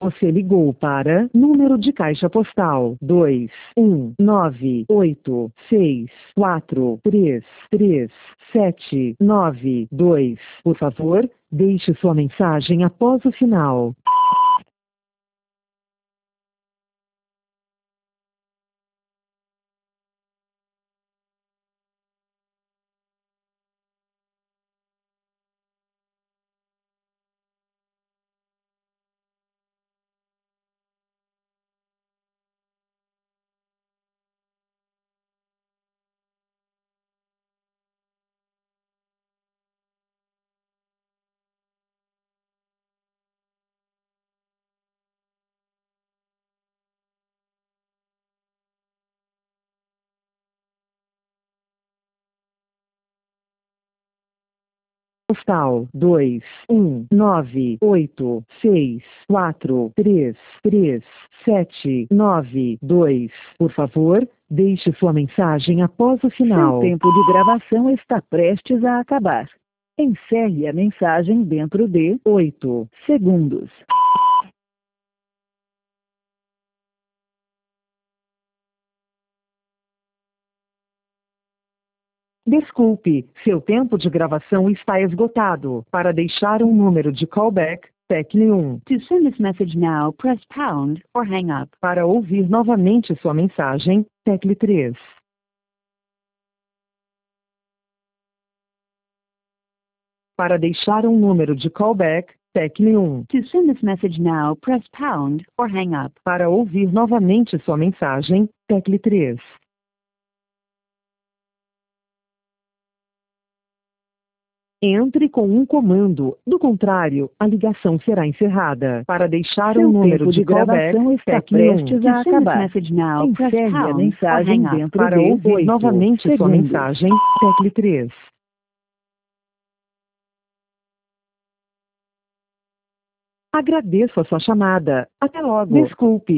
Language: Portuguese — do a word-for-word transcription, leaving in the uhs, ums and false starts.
Você ligou para número de caixa postal dois um nove oito seis quatro três três sete nove dois. Por favor, deixe sua mensagem após o sinal. Postal dois um nove oito seis quatro três três sete nove dois. Por favor, deixe sua mensagem após o sinal. Seu tempo de gravação está prestes a acabar. Encerre a mensagem dentro de oito segundos. Desculpe, seu tempo de gravação está esgotado. Para deixar um número de callback, tecle um. To send this message now, press pound or hang up. Para ouvir novamente sua mensagem, tecle três. Para deixar um número de callback, tecle um. To send this message now, press pound or hang up. Para ouvir novamente sua mensagem, tecle três. Entre com um comando, do contrário, a ligação será encerrada. Para deixar Seu um número tempo de de gravação callback, está tecle um. prestes a acabar. Encerre a mensagem dentro Para de ouvir oito novamente sua segundos. mensagem, tecle três. Agradeço a sua chamada. Até logo. Desculpe.